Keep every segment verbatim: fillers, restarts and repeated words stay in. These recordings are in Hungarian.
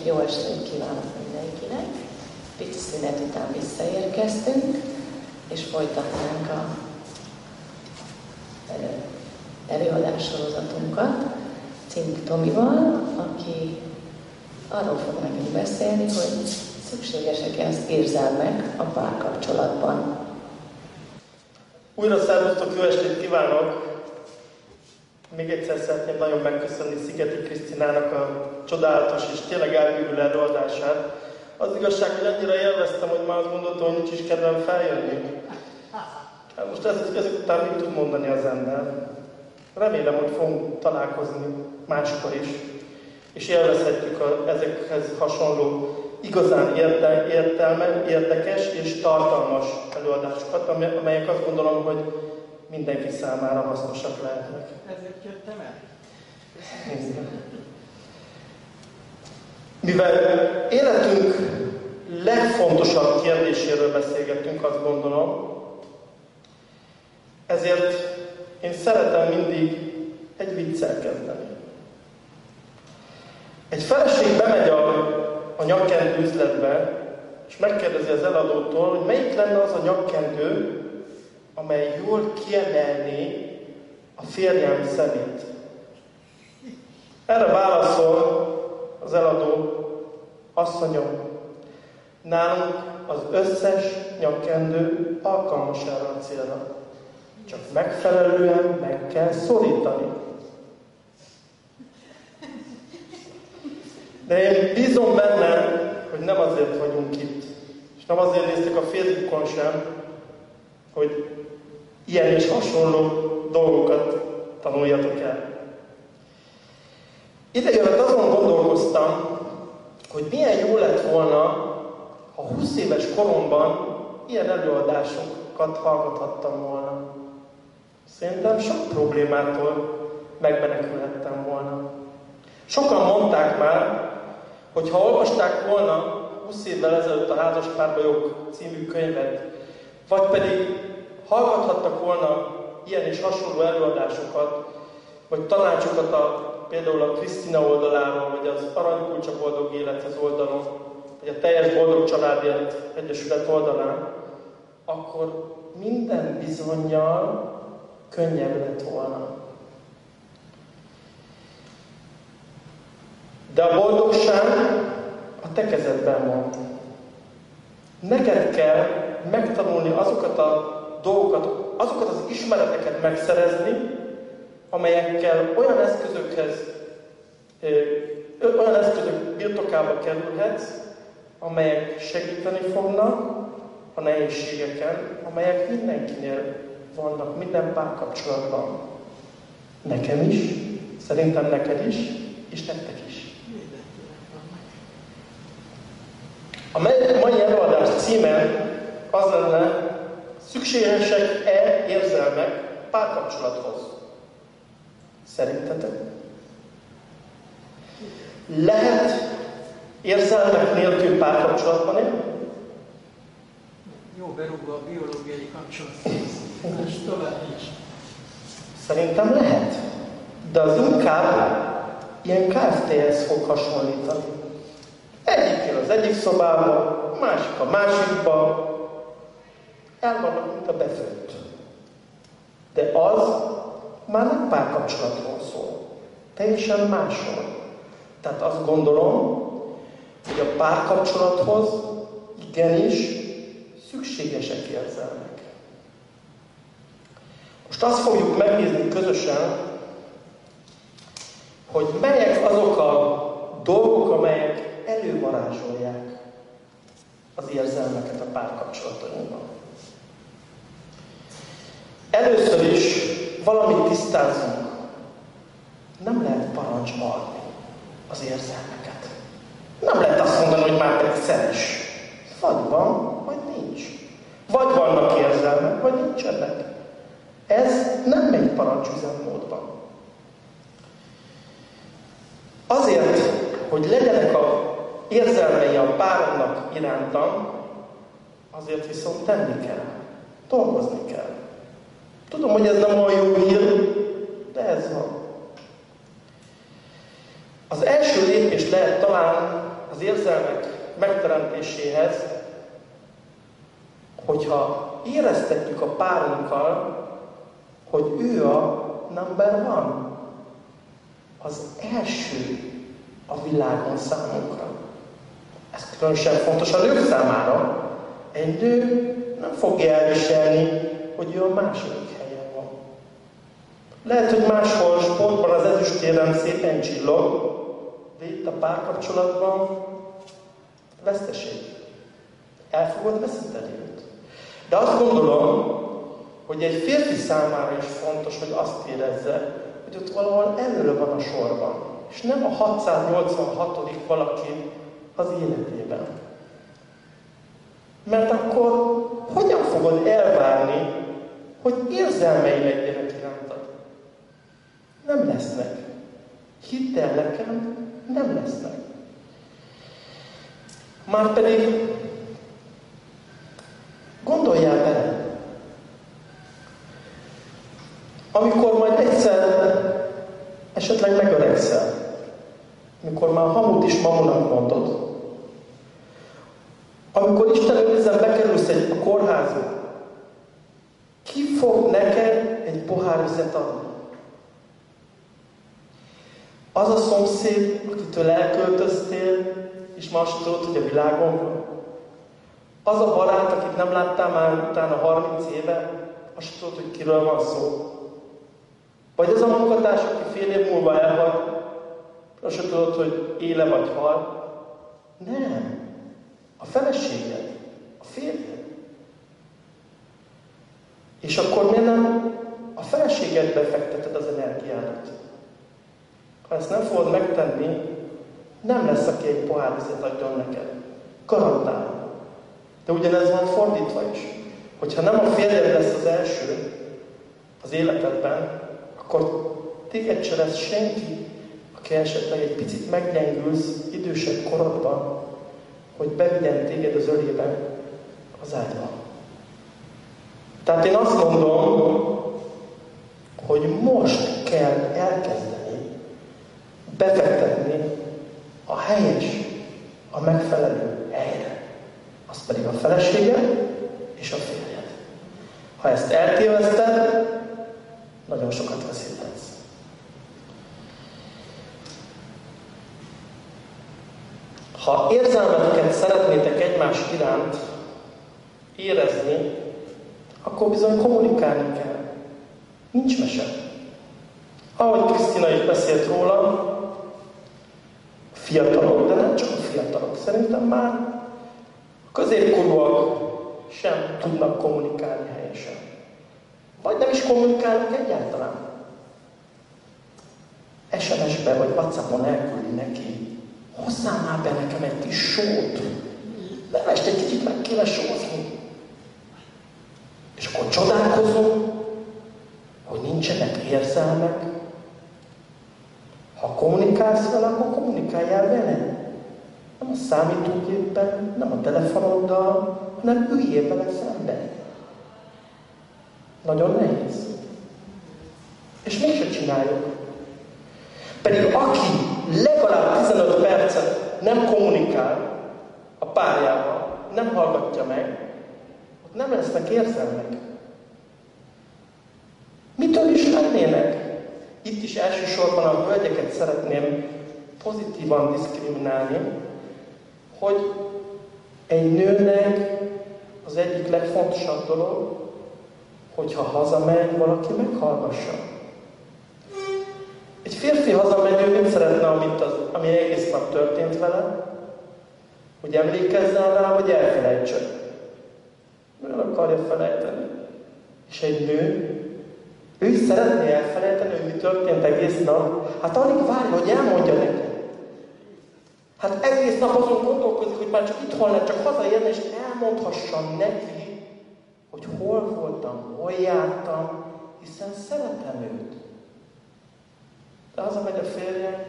jó estét kívánok mindenkinek! Pici szünet után visszaérkeztünk, és folytatnánk a előadássorozatunkat Cink Tomival, aki arról fog nekünk beszélni, hogy szükségesek-e az érzelmek a párkapcsolatban. Újra szervusztok, jó estét kívánok! Még egyszer szeretném nagyon megköszönni Szigeti Krisztinának a csodálatos és tényleg elbűvülő előadását. Az igazság, hogy annyira élveztem, hogy már azt gondoltam, hogy nincs is kedvem feljönni. Hát most ezek, ezek után mit tud mondani az ember? Remélem, hogy fogunk találkozni máskor is, és élvezhetjük a, ezekhez hasonló, igazán érte, értelme, érdekes és tartalmas előadásokat, amelyek azt gondolom, hogy mindenki számára hasznosak lehetnek. Ezért jöttem el? Mivel életünk legfontosabb kérdéséről beszélgetünk, azt gondolom, ezért én szeretem mindig egy viccel kezdeni. Egy feleség bemegy a, a nyakkendő üzletbe, és megkérdezi az eladótól, hogy melyik lenne az a nyakkendő, amely jól kiemelné a férjem szemét. Erre válaszol az eladó, asszonyom, nálunk az összes nyakkendő alkalmas erre a célra. Csak megfelelően meg kell szorítani. De én bízom benne, hogy nem azért vagyunk itt, és nem azért néztek a Facebookon sem, hogy ilyen és hasonló dolgokat tanuljatok el. Idejövet azon gondolkoztam, hogy milyen jó lett volna, ha húsz éves koromban ilyen előadásokat hallgathattam volna. Szerintem sok problémától megmenekülhettem volna. Sokan mondták már, hogy ha olvasták volna húsz évvel ezelőtt a Házaspárbajok című könyvet, vagy pedig hallgathattak volna ilyen és hasonló előadásokat, vagy tanácsokat a, például a Krisztina oldaláról, vagy az Aranykulcsa Boldog Élet az oldalon, vagy a Teljes Boldog Családért Egyesület oldalán, akkor minden bizonnyal könnyebb lett volna. De a boldogság a te kezedben van. Neked kell megtanulni azokat a dolgokat, azokat az ismereteket megszerezni, amelyekkel olyan eszközökhez, olyan eszközök birtokába kerülhetsz, amelyek segíteni fognak a nehézségeken, amelyek mindenkinél vannak, minden párkapcsolatban. Nekem is, szerintem neked is, és nektek is. A mai előadás címe az lenne, szükségesek-e érzelmek párkapcsolathoz? Szerintetek? Lehet érzelmek nélkül párkapcsolatban élni? Jó berúgva a biológiai kapcsolat. És tovább nincs. Szerintem lehet. De az inkább ilyen ká ef té-hez fog hasonlítani. Egyik él az egyik szobában, a másik a másikban. El vannak, mint a befőtt. De az már nem párkapcsolatról szól. Teljesen másról. Tehát azt gondolom, hogy a párkapcsolathoz igenis szükségesek érzelmek. Most azt fogjuk megnézni közösen, hogy melyek azok a dolgok, amelyek elővarázsolják az érzelmeket a párkapcsolatainkban. Először is valamit tisztázzunk. Nem lehet parancsba adni az érzelmeket. Nem lehet azt mondani, hogy már pedig szeres. Vagy van, vagy nincs. Vagy vannak érzelmek, vagy nincsenek. Ez nem megy parancsüzemmódban. Azért, hogy legyenek a érzelmei a páromnak irántam, azért viszont tenni kell. Dolgozni kell. Tudom, hogy ez nem olyan jó hír, de ez van. Az első lépés lehet talán az megértéséhez, hogyha éreztetjük a párunkkal, hogy ő a number one, az első a világon számunkra. Ez különösen fontos a nők számára. Egy nő nem fogja elviselni, hogy ő a második helyen van. Lehet, hogy máshol sportban az ezüstérem szépen csillog, de itt a párkapcsolatban veszteség. El fogod veszíteni őt. De azt gondolom, hogy egy férfi számára is fontos, hogy azt érezze, hogy ott valahol elől van a sorban, és nem a hatszáznyolcvanhatodik valaki az életében. Mert akkor hogyan fogod elvárni, hogy érzelmei legyenek irántad? Nem lesznek. Hidd el nekem, nem lesznek. Márpedig gondoljál bele, amikor majd egyszer esetleg megöregszel, amikor már hamut is mamunak mondod, amikor Isten őrizzen bekerülsz egy a kórházba, ki fog neked egy pohár vizet adni? Az a szomszéd, akitől elköltöztél, és ma azt tudod, hogy a világon van? Az a barát, akit nem láttál már utána harminc éve, azt tudod, hogy kiről van szó? Vagy az a munkatárs, aki fél év múlva elhal, azt tudod, hogy éle vagy hal? Nem. A feleséged, a férjed. És akkor miért nem a feleségedbe fekteted az energiádat? Ha ezt nem fogod megtenni, nem lesz, aki egy pohár vizet adjon neked. Garantálom. De ugyanez van fordítva is. Hogyha nem a férjed lesz az első az életedben, akkor téged se lesz senki, aki esetleg egy picit meggyengülsz idősebb korodban, hogy bevigyen téged az ölében az ágyba. Tehát én azt mondom, hogy most kell elkezdeni befektetni a helyes, a megfelelő helyre. Az pedig a feleséged és a férjed. Ha ezt eltéveszted, nagyon sokat veszítetsz. Ha érzelmeteket szeretnétek egymás iránt érezni, akkor bizony kommunikálni kell. Nincs mese. Ahogy Krisztina is beszélt róla, fiatalok, de nem csak a fiatalok. Szerintem már a középkorúak sem tudnak kommunikálni helyesen. Vagy nem is kommunikálnak egyáltalán. es em es-be vagy WhatsAppon elküldi neki. Hozzám már be nekem egy kis sót. Nem este egy kicsit meg kéne sózni. És akkor csodálkozom, hogy nincsenek érzelmek. Ha kommunikálsz vele, akkor kommunikáljál vele. Nem a számítógépen, nem a telefonoddal, hanem üljél vele szemben. Nagyon nehéz. És mégse csináljuk. Pedig aki legalább tizenöt percet nem kommunikál a párjával, nem hallgatja meg, ott nem lesznek érzelmek. Mitől is lennének? Itt is elsősorban a hölgyeket szeretném pozitívan diszkriminálni, hogy egy nőnek az egyik legfontosabb dolog, hogyha hazamegy, valaki meghallgassa. Egy férfi hazamegy, ő mit szeretne, amit az, ami egész nap történt vele, hogy emlékezzen rá, vagy elfelejtse. Ő el akarja felejteni. És egy nő, ő is szeretné elfelejteni, hogy mi történt egész nap. Hát alig várja, hogy elmondja neki. Hát egész nap azon gondolkozik, hogy már csak itthon lett, csak hazaérne, és elmondhassam neki, hogy hol voltam, hol jártam, hiszen szeretem őt. De hazamegy a férje,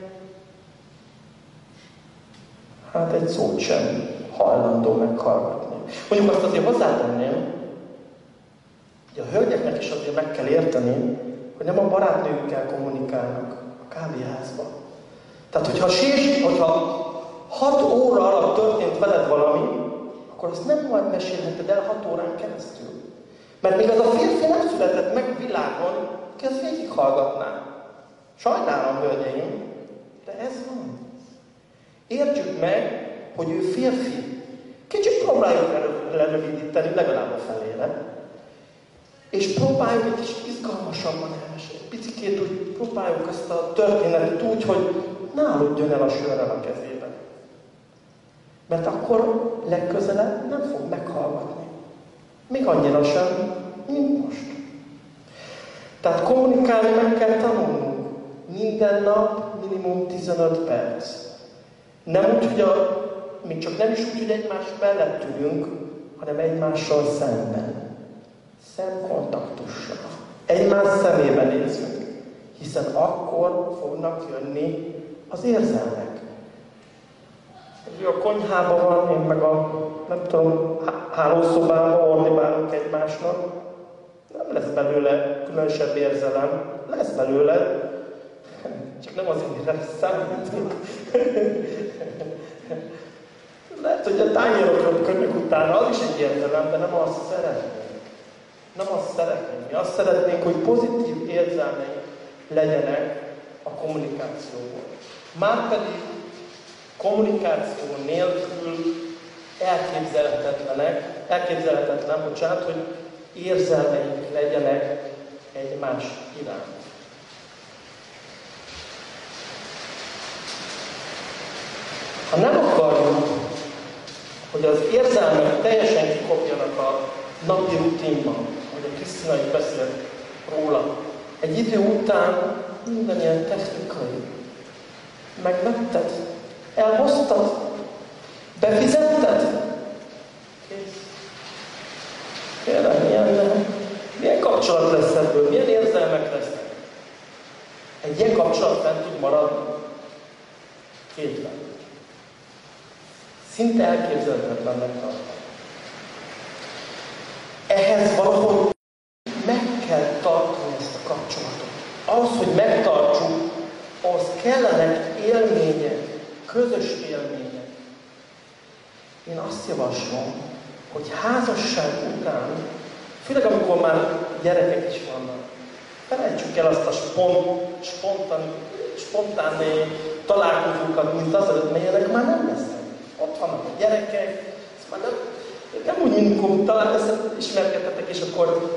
hát egy szót sem hajlandó meghallgatni. Mondjuk azt azért hozzátenném, hogy a hölgyeknek is azért meg kell érteni, hogy nem a barátnőkkel kommunikálnak a kávéházban. Tehát, hogyha sés, hogyha hat óra alatt történt veled valami, akkor azt nem majd mesélheted el hat órán keresztül. Mert még az a férfi nem született meg a világon, aki azt végighallgatná. Sajnálom, hölgyeim, de ez van. Értsük meg, hogy ő férfi. Kicsit próbáljuk lerövidíteni, legalább a felére. És próbáljuk egy kis izgalmasabban elmesélni. Picikét úgy próbáljuk ezt a történetet úgy, hogy ne aludjon el a sörrel a kezében. Mert akkor legközelebb nem fog meghallgatni. Még annyira sem, mint most. Tehát kommunikálni meg kell tanulnunk. Minden nap minimum tizenöt perc. Nem úgy, hogy a, még csak nem is úgy, hogy egymás mellett ülünk, hanem egymással szemben. Szemkontaktussal. Egymás szemébe nézzünk. Hiszen akkor fognak jönni az érzelmek. A konyhában van, én meg a, nem tudom, hálószobában ordibálunk egymásnak. Nem lesz belőle különösebb érzelem. Lesz belőle, csak nem az én számít. Lehet, hogy a tányérokról könyök utána az is egy érzelem, de nem azt szeretnénk. Nem azt szeretnénk. Mi azt szeretnénk, hogy pozitív érzelmeink legyenek a kommunikációból. Márpedig kommunikáció nélkül elképzelhetetlenek, elképzelhetetlen, bocsánat, hogy érzelmeink legyenek egymás iránt. Ha nem akarjuk, hogy az érzelmek teljesen kikopjanak a napi rutinban, ahogy a Krisztina is beszélt róla, egy idő után minden ilyen technikai, megvetted, elhoztad, befizetted, kész. Kérlek, milyen, milyen kapcsolat lesz ebből, milyen érzelmek lesznek? Egy ilyen kapcsolat fent tud maradni? Kétlen. Szinte elképzelhetetlennek tartom. Ehhez valahogy meg kell tartani ezt a kapcsolatot. Ahhoz, hogy megtartsuk, ahhoz kellenek élmények, közös élmények. Én azt javaslom, hogy házasság után, főleg amikor már gyerekek is vannak, felejtsük el azt a spont, spontán, spontán találkozókat, mint azelőtt, melyenek már nem lesznek. Ott vannak a gyerekek, ez már nem, nem úgy, mint amikor találkoztak, ismerkedtetek, és akkor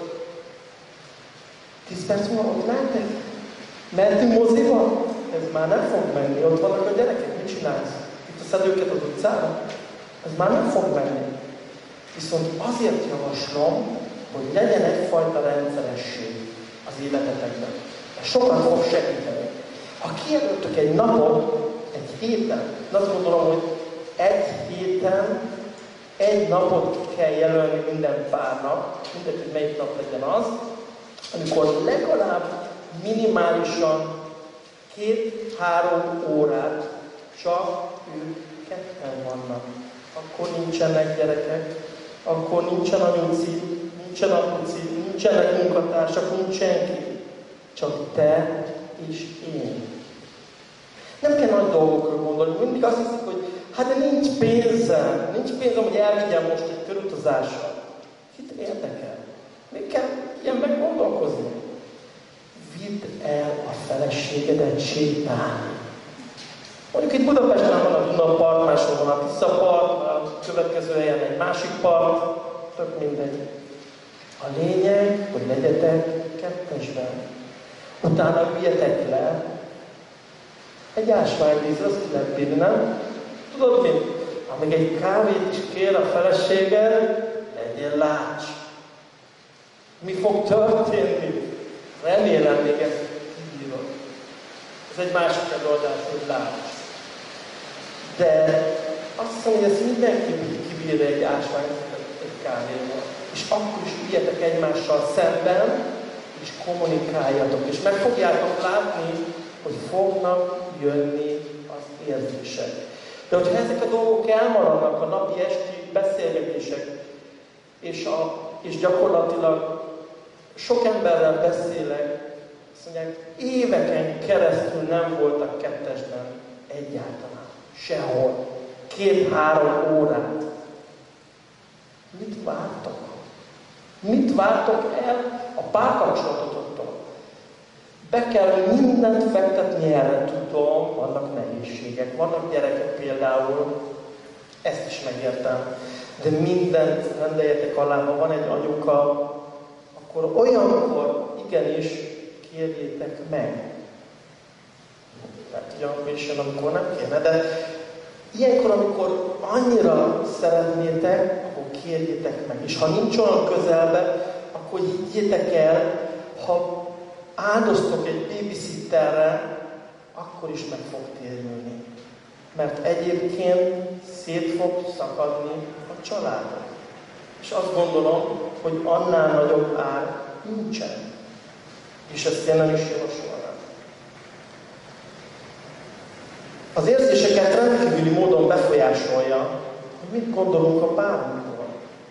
tíz perc múlva ott lehetek? Mentünk moziba? Ez már nem fog menni. Ott vannak a gyerekek, mit csinálsz? Itt szed őket az utcára? Ez már nem fog menni. Viszont azért javaslom, hogy legyen egyfajta rendszeresség az életetekben. Ez sokat fog segíteni. Ha kijelöltök egy napot, egy héten, azt gondolom, hogy egy héten egy napot kell jelölni minden párnak, mindegy, hogy melyik nap legyen az, amikor legalább minimálisan két-három órát csak ők ketten vannak. Akkor nincsenek gyerekek, akkor nincsen anyuci, nincsen apuci, nincsenek munkatársak, nincs senki. Csak te és én. Nem kell nagy dolgokra gondolni. Mindig azt hiszik, hogy hát de nincs pénzem, nincs pénzem, hogy elvigyem most egy körutazásra. Kit érdekel? Még kell ilyen meggondolkozni. Vidd el a feleségedet sétálni. Mondjuk itt Budapesten van a Duna part, máshol van a Tisza part, a következő helyen egy másik part, tök mindegy. A lényeg, hogy legyetek kettesben. Utána üljetek le. Egy ásványvízre, azt ki lehet bírni, nem? Tudod mit? Ha még egy kávét is kér a feleséged, legyél lács. Mi fog történni? Remélem még ezt kibírod. Ez egy másik megoldás, hogy lács. De azt hiszem, hogy ezt mindenki kibírja egy ásványvizet, egy kávéval. És akkor is üljetek egymással szemben, és kommunikáljatok. És meg fogjátok látni, hogy fognak jönni az érzések. De hogyha ezek a dolgok elmaradnak, a napi esti beszélgetések, és, a, és gyakorlatilag sok emberrel beszélek, azt mondják, éveken keresztül nem voltak kettesben egyáltalán. Sehol. Két-három órát. Mit vártok? Mit vártok el a párkapcsolatotoktól? Be kell mindent fektetni erre, tudom, vannak nehézségek, vannak gyerekek például, ezt is megértem, de mindent rendeljetek alá, ha van egy anyuka, akkor olyankor igenis kérjétek meg. Mert ugyanakkor is jön, amikor nem kéne, de ilyenkor, amikor annyira szeretnétek, akkor kérjétek meg. És ha nincs olyan közelbe, akkor higgyétek el, ha áldoztok egy babysitterre, akkor is meg fog térülni. Mert egyébként szét fog szakadni a családot. És azt gondolom, hogy annál nagyobb ár nincsen. És ezt én nem is javasolnám. Az érzéseket rendkívüli módon befolyásolja, hogy mit gondolunk a párunkról.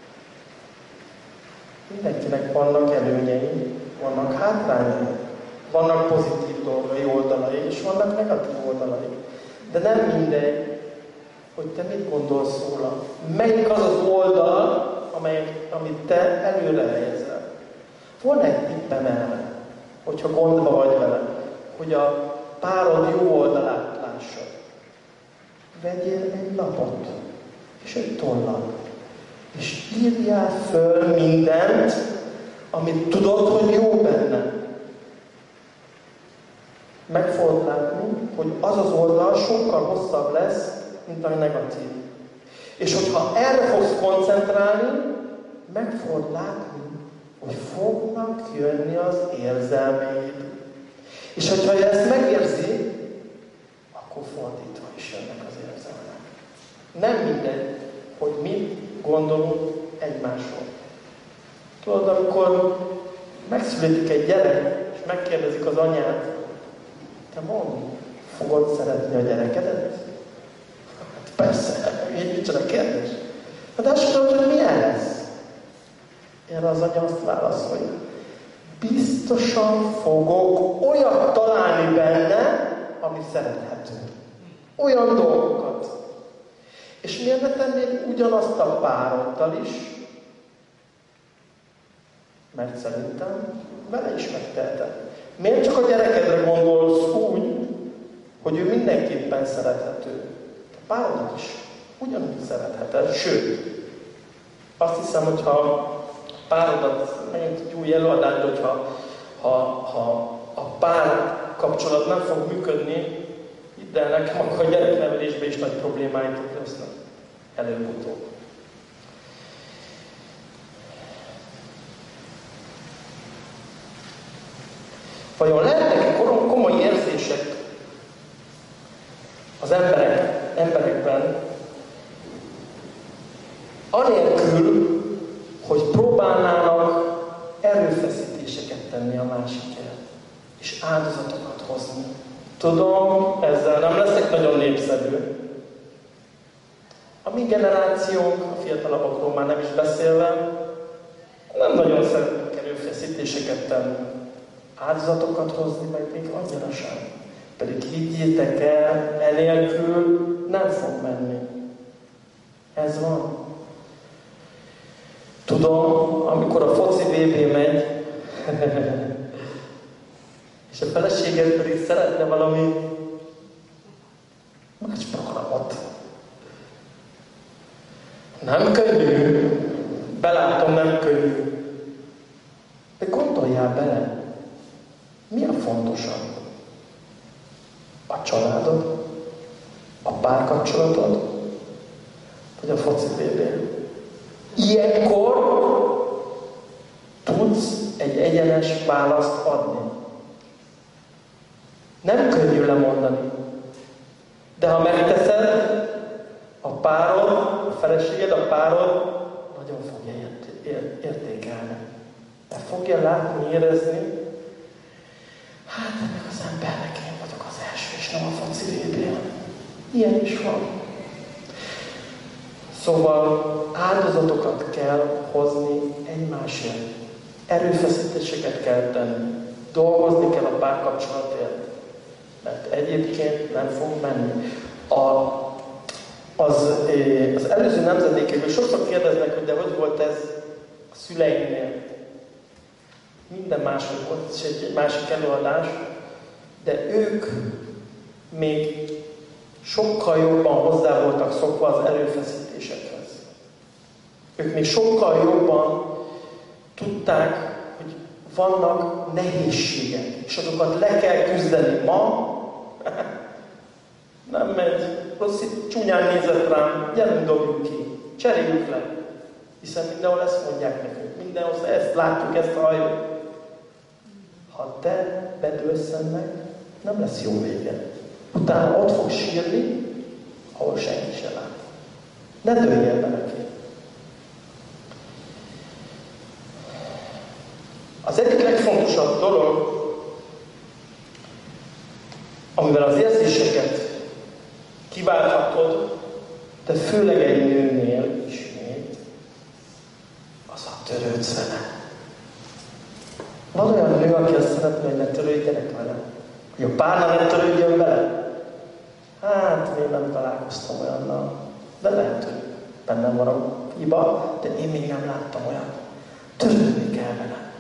Mindenkinek vannak előnyei, vannak hátrányai, vannak pozitív dolgai, oldalai, és vannak negatív oldalai. De nem mindegy, hogy te mit gondolsz róla. Melyik az az oldal, amely, amit te előre helyezel. Van egy tippem erre, hogyha gondba vagy vele, hogy a párod jó oldalát lássad. Vegyél egy lapot, és egy tollat, és írjál föl mindent, amit tudod, hogy jó benne. Meg fogod látni, hogy az az oldal sokkal hosszabb lesz, mint a negatív. És hogyha erre fogsz koncentrálni, meg fogod látni, hogy fognak jönni az érzelmeid. És hogyha ezt megérzi, akkor fordítva is jönnek az érzelmek. Nem mindegy, hogy mit gondolunk egymásról. Tudod, amikor megszületik egy gyerek, és megkérdezik az anyát, te mondd, fogod szeretni a gyerekedet? Hát persze, így micsoda kérdés. Hát azt mondod, hogy milyen lesz? Erre az anya azt válaszolja. Biztosan fogok olyat találni benne, ami szerethető. Olyan dolgokat. És miért ne tennéd ugyanazt a pároddal is? Mert szerintem vele is megteheted. Miért csak a gyerekedre gondolsz úgy, hogy ő mindenképpen szerethető? A párodat is ugyanúgy szeretheted. Sőt, azt hiszem, hogyha a párodat, megint egy új előadást, hogyha ha, ha a pár kapcsolat nem fog működni, hidd el nekem, akkor a gyereknevelésben is nagy problémáitok lesznek. Előbb-utóbb. Vajon lehetnek komoly érzések az emberek, emberekben, anélkül, hogy próbálnának erőfeszítéseket tenni a másikért, és áldozatokat hozni? Tudom, ezzel nem leszek nagyon népszerű. A mi generációnk, a fiatalabbakról már nem is beszélve, nem nagyon szeretnek erőfeszítéseket tenni. Áldozatokat hozni, meg még annyira sem. Pedig higgyétek el, enélkül nem fog menni. Ez van. Tudom, amikor a foci vé bé megy, és a feleséged pedig szeretne valami más programot. Nem könnyű. Belátom, nem könnyű. De gondoljál bele, mi a fontosabb? A családod? A párkapcsolatod? Vagy a foci vé bé? Ilyenkor tudsz egy egyenes választ adni. Nem könnyű lemondani. De ha megteszed, a párod, a feleséged, a párod nagyon fogja értékelni. Mert fogja látni, érezni, hát ennek az embernek én vagyok az első, és nem a foci vé bé. Ilyen is van. Szóval áldozatokat kell hozni egymásért. Erőfeszítéseket kell tenni. Dolgozni kell a párkapcsolatért. Mert egyébként nem fog menni. A, az, az előző nemzedékekben sokszor kérdeznek, hogy de hogy volt ez a szüleimnél. Minden máshogy volt, és egy másik előadás, de ők még sokkal jobban hozzá voltak szokva az erőfeszítésekhez. Ők még sokkal jobban tudták, hogy vannak nehézségek, és azokat le kell küzdeni. Ma nem megy, rossz, csúnyán nézett rám, gyerünk, dobjuk ki, cseréljük le. Hiszen mindenhol ezt mondják nekünk, mindenhol ezt látjuk, ezt halljuk. Ha te bedőlsz ennek, nem lesz jó vége. Utána ott fog sírni, ahol senki sem lát. Ne dőljél be neki. Az egyik legfontosabb dolog, amivel az érzéseket kiválthatod, de főleg egy nőnél ismét, az a törődsz vele. Van olyan nő, aki azt szeretne, hogy ne törődjenek vele? Hogy a párna ne törődjön vele? Hát, még nem találkoztam olyannal. De lehet, hogy bennem van a hiba, de én még nem láttam olyat. Törődni kell vele.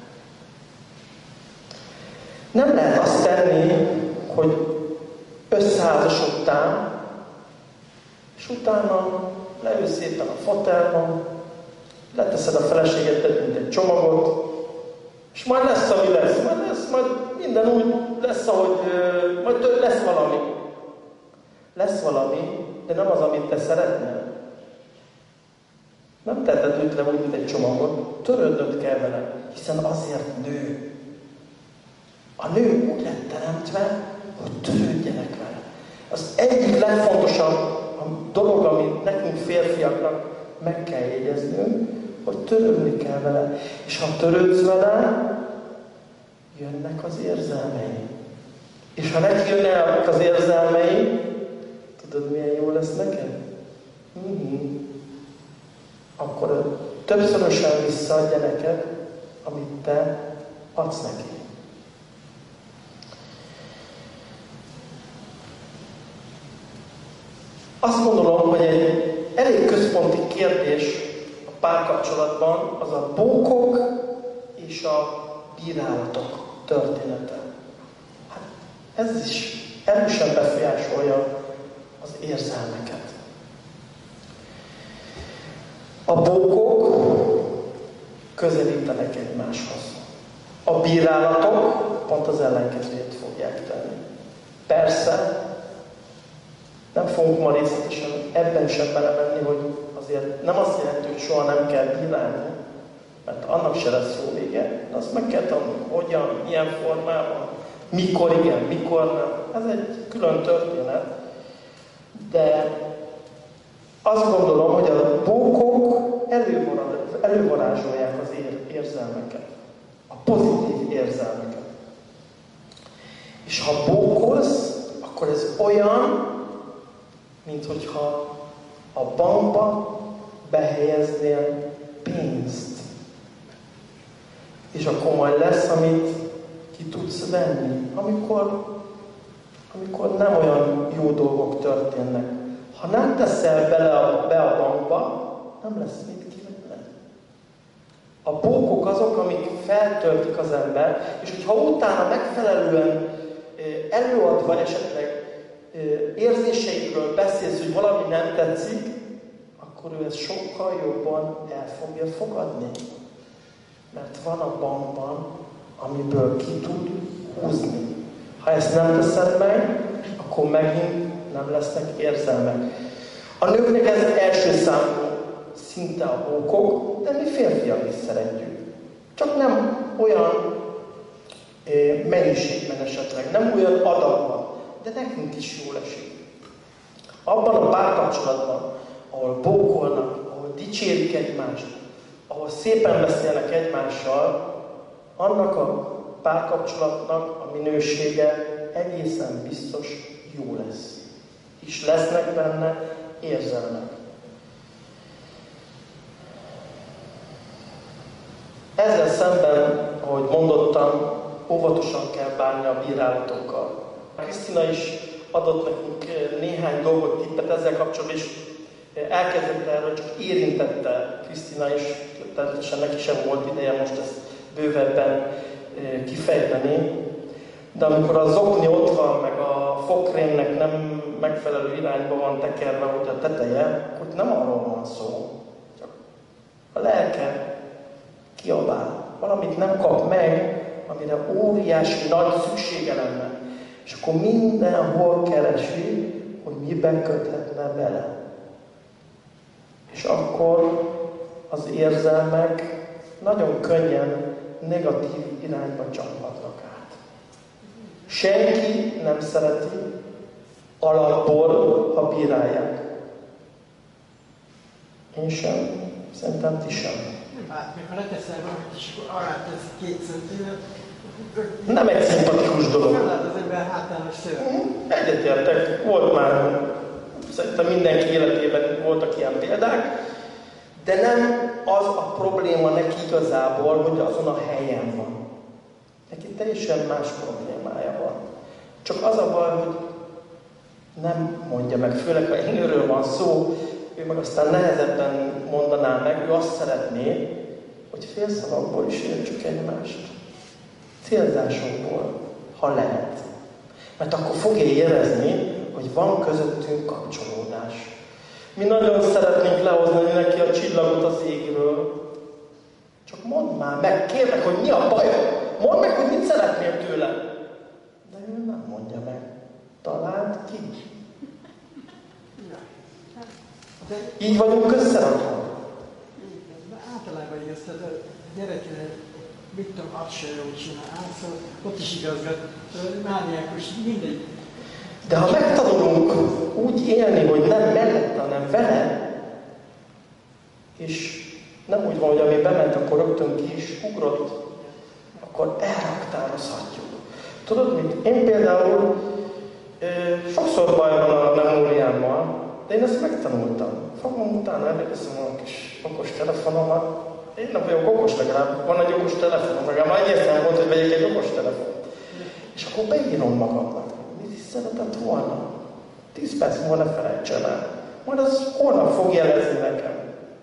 Nem lehet azt tenni, hogy összeházasodtál, és utána leülsz szépen a fotelban, leteszed a feleségedet, mint egy csomagot, és majd lesz, ami lesz, majd lesz, majd minden úgy lesz, ahogy, majd lesz valami. Lesz valami, de nem az, amit te szeretnél. Nem tetted őt le úgy, mint egy csomagot, törődnöd kell vele, hiszen azért nő. A nő úgy lett teremtve, hogy törődjenek vele. Az egyik legfontosabb dolog, amit nekünk férfiaknak meg kell jegyeznünk, hogy törődni kell vele. És ha törődsz vele, jönnek az érzelmei. És ha neki jönnek az érzelmei, tudod, milyen jó lesz neked? Mm-hmm. Akkor többszörösen visszaadja neked, amit te adsz neki. Azt gondolom, hogy egy elég központi kérdés a párkapcsolatban az a bókok és a bírálatok története. Hát ez is erősen befolyásolja az érzelmeket. A bókok közelítenek egymáshoz. A bírálatok pont az ellenkezőjét fogják tenni. Persze, nem fogunk ma részletesen ebben sem belemenni, hogy azért nem azt jelenti, hogy soha nem kell bírálni, mert annak se lesz jó vége. De azt meg kell tanulni, hogyan, milyen formában, mikor igen, mikor nem. Ez egy külön történet. De azt gondolom, hogy a bókok elővarázsolják az érzelmeket. A pozitív érzelmeket. És ha bókolsz, akkor ez olyan, mint hogyha a bankba behelyeznél pénzt. És akkor majd lesz, amit ki tudsz venni, amikor, amikor nem olyan jó dolgok történnek. Ha nem teszel bele a, be a bankba, nem lesz mit kivenni. A bókok azok, amik feltöltik az ember, és hogyha utána megfelelően előadva esetleg érzéseidről beszélsz, hogy valami nem tetszik, akkor ő ezt sokkal jobban el fogja fogadni. Mert van a bankban, amiből ki tud húzni. Ha ezt nem teszed meg, akkor megint nem lesznek érzelmek. A nőknek ez első számú szinte a bókok, de mi férfiak is szeretjük. Csak nem olyan eh, mennyiségben esetleg, nem olyan adagban, de nekünk is jól esik. Abban a párkapcsolatban, ahol bókolnak, ahol dicsérik egymást, ahol szépen beszélnek egymással, annak a párkapcsolatnak a minősége egészen biztos jó lesz. És lesznek benne érzelmek. Ezzel szemben, ahogy mondottam, óvatosan kell bánni a bírálatokkal. Krisztina is adott nekünk néhány dolgot, tippet ezzel kapcsolatban, és elkezdett erről, csak érintette Krisztina, és természetesen neki sem volt ideje most ezt bővebben kifejteni. De amikor a zokni ott van, meg a fogkrémnek nem megfelelő irányba van tekerve, hogy a teteje, akkor nem arról van szó. Csak a lelke kiabál. Valamit nem kap meg, amire óriási nagy szüksége lenne. És akkor mindenhol keresi, hogy miben köthetne bele. És akkor az érzelmek nagyon könnyen negatív irányba csaphatnak át. Senki nem szereti alapból, ha bírálják. Én sem, szerintem ti sem. Hát, még ha leteszel valamit, és akkor alá tesz két centimet, nem egy szimpatikus dolog. nem lát az ember hátános szőr. Egyetértek, volt már, szerintem mindenki életében voltak ilyen példák, de nem az a probléma neki igazából, hogy azon a helyen van. Neki teljesen más problémája van. Csak az a baj, hogy nem mondja meg, főleg ha ennyire van szó, ő meg aztán nehezebben mondaná meg, ő azt szeretné, hogy félszavakból is értsük egymást. Célzásokból, ha lehet. Mert akkor fogja érezni, hogy van közöttünk kapcsolódás. Mi nagyon szeretnénk lehozni neki a csillagot az égről. Csak mondd már meg, kérlek, hogy mi a bajod. Mondd meg, hogy mit szeretnél tőle. De ő nem mondja meg. Találd ki. De így vagyunk összerakva. de általában igaz, tehát a gyerekre, mit tudom, azt se jól csinál, szóval ott is igazgat, mániákus, mindegy. De ha megtanulunk úgy élni, hogy nem mellette, hanem vele, és nem úgy van, hogy ami bement, akkor rögtön ki is ugrott, akkor elraktározhatjuk. Tudod mit? Én például ö, sokszor baj van a memóriámmal, de én ezt megtanultam. Fogom utána, előveszem a kis okos telefonomat. Én nem vagyok okos, legalább van egy okos telefonom, legalább egyértelműen volt, hogy vegyek egy okos telefont. És akkor beírom magamnak. Mit is szeretett volna? Tíz perc múlva ne felejtsem el. Majd az holnap fog jelezni nekem.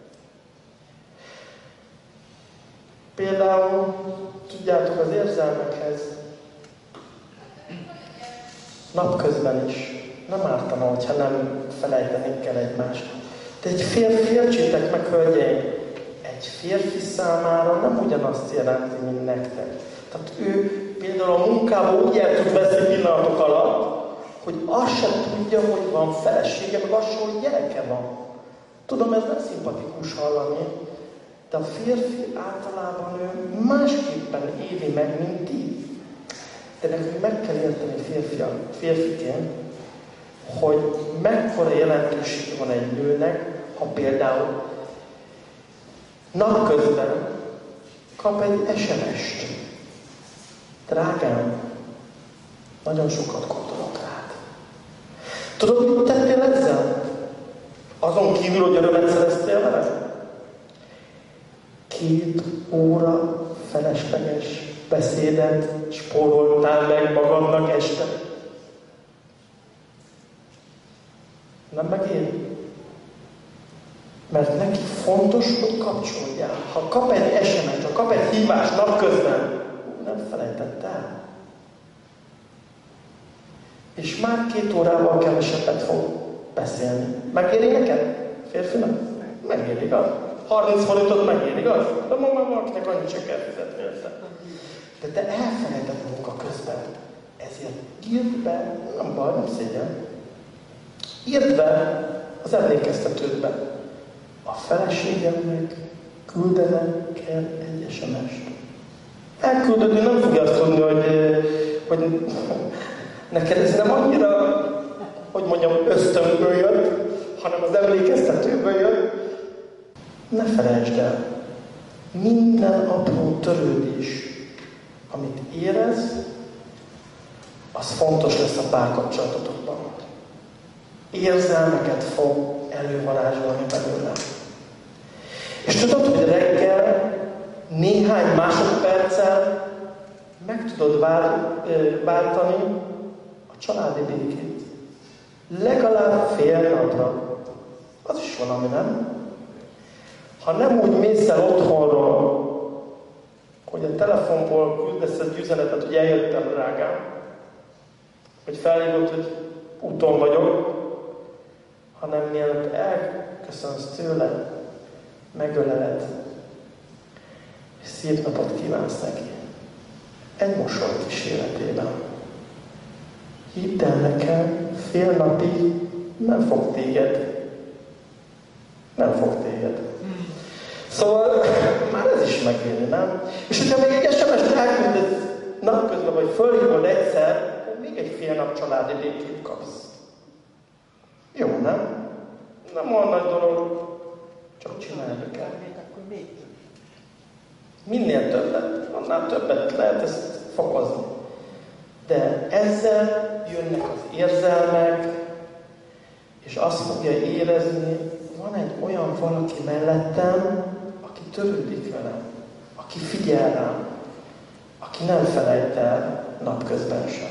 Például, tudjátok, az érzelmekhez napközben is nem ártana, hogyha nem felejtenénk el egymást. De egy férfi, értsétek meg, hölgyeim, egy férfi számára nem ugyanazt jelenti, mint nektek. Tehát ő például a munkában úgy el tud veszni pillanatok alatt, hogy azt sem tudja, hogy van felesége, meg azt sem, hogy gyereke van. Tudom, ez nem szimpatikus hallani, de a férfi általában ő másképpen éli meg, mint ti. De nekünk meg kell érteni férfiak, férfiként, hogy mekkora jelentősége van egy nőnek, ha például napközben kap egy es em est. Drágám, nagyon sokat gondolok rád. Tudod, mit tettél ezzel? Azon kívül, hogy örömet szereztél vele? Két óra felesleges beszédet spóroltál meg magadnak este. Nem megéri? Mert neki fontos, hogy kapcsolódjál. Ha kap egy es em est, ha kap egy hívás napközben, nem felejtett el. És már két órával kevesebbet fog beszélni. Megéri neked? Férfinak? Megéri, igaz? harminc forintot megéri, igaz? De ma már valakinek annyit csak kell fizetni érte. De te elfelejtett munka közben. Ezért írd be, nem baj, nem szégyen. Írd be az emlékeztetődbe. A feleségemnek küldenem kell egy es em est. Elküldöd, ő nem fogja azt tudni, hogy, hogy neked ez nem annyira, hogy mondjam, ösztönből jött, hanem az emlékeztetőből jött. Ne felejtsd el, minden apró törődés, amit érez, az fontos lesz a párkapcsolatotokban. Érzelmeket fog elővarázsolni belőle. És tudod, hogy reggel néhány másodperccel meg tudod váltani a családi békét. Legalább fél napra. Az is valami, nem? Ha nem úgy mész el otthonról, hogy a telefonból küldesz egy üzenetet, hogy eljöttem, drágám, hogy felhívod, hogy úton vagyok, hanem mielőtt elköszönsz tőle, megöleled, és szép napot kívánsz neki. Egy mosoly kíséretében. Hidd el nekem, fél napig nem fog téged. Nem fog téged. Szóval már ez is megélni, nem? És hogyha még egy es em es-t elküldesz napközben, vagy fölhívod egyszer, akkor még egy fél nap családi békét kapsz. Jó, nem? Nem olyan nagy dolog, csak csinálni kell. Akkor még több. Minél többet, annál többet lehet ezt fokozni. De ezzel jönnek az érzelmek, és azt fogja érezni, van egy olyan valaki mellettem, aki törődik velem, aki figyel rám, aki nem felejt el napközben sem.